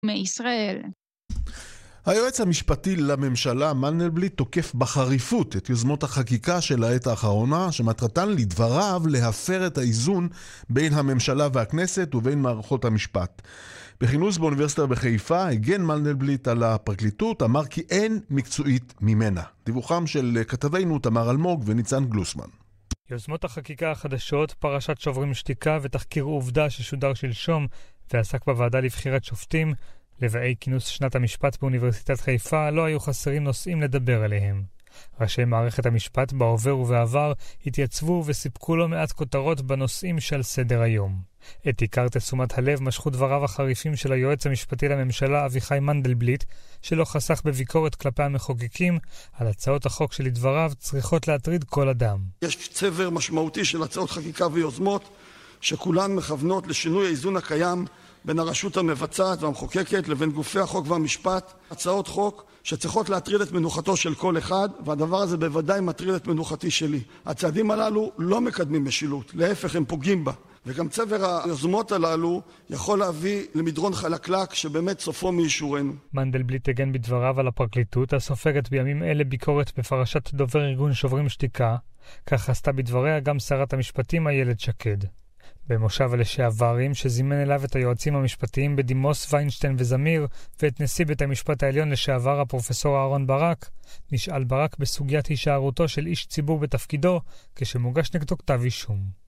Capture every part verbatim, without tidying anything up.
מישראל. היועץ המשפטי לממשלה מנדלבליט תוקף בחריפות את יוזמות החקיקה של העת האחרונה, שמטרתן לדבריו להפר את האיזון בין הממשלה והכנסת ובין מערכות המשפט. בכינוס באוניברסיטה בחיפה הגן מנדלבליט על הפרקליטות, אמר כי אין מקצועית ממנה. דיווחם של כתבינו תמר אלמוג וניצן גלוסמן. יוזמות החקיקה החדשות, פרשת שוברים שתיקה ותחקיר עובדה ששודר שלשום ועסק בוועדה לבחירת שופטים, לבאי כינוס שנת המשפט באוניברסיטת חיפה לא היו חסרים נושאים לדבר עליהם. ראשי מערכת המשפט בהווה ובעבר התייצבו וסיפקו לא מעט כותרות בנושאים של סדר היום. את עיקר תשומת הלב משכו דבריו החריפים של היועץ המשפטי לממשלה אביחי מנדלבליט, שלא חסך בביקורת כלפי המחוקקים על הצעות החוק שלדבריו צריכות להטריד כל אדם. יש צבר משמעותי של הצעות חקיקה ויוזמות שכולן מכוונות לשינוי האיזון הקיים בין הרשות המבצעת והמחוקקת לבין גופי החוק והמשפט. הצעות חוק שצריכות להטריד את מנוחתו של כל אחד, והדבר הזה בוודאי מטריד את מנוחתי שלי. הצעדים הללו לא מקדמים משילות, להפך הם פוגעים בה. וגם צבר היוזמות הללו יכול להביא למדרון חלקלק שבאמת סופו מאישורנו. מנדלבליט הגן בדבריו על הפרקליטות הסופגת בימים אלה ביקורת בפרשת דובר ארגון שוברים שתיקה, כך עשתה בדבריה גם שרת המשפטים איילת שקד. במושב לשעברים שזימן אליו את היועצים המשפטיים בדימוס ויינשטיין וזמיר ואת נשיא בית המשפט העליון לשעבר הפרופסור אהרון ברק, נשאל ברק בסוגיית הישארותו של איש ציבור בתפקידו כשמוגש נגדו כתב אישום.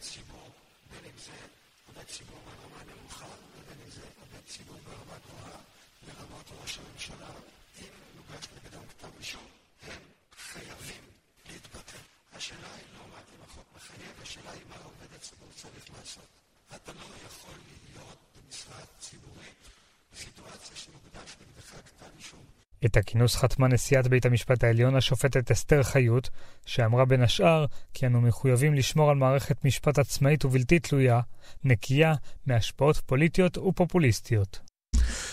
את הכינוס חתמה נשיאת בית המשפט העליון השופטת אסתר חיות, שאמרה בין השאר כי אנו מחויבים לשמור על מערכת משפט עצמאית ובלתי תלויה, נקייה מהשפעות פוליטיות ופופוליסטיות.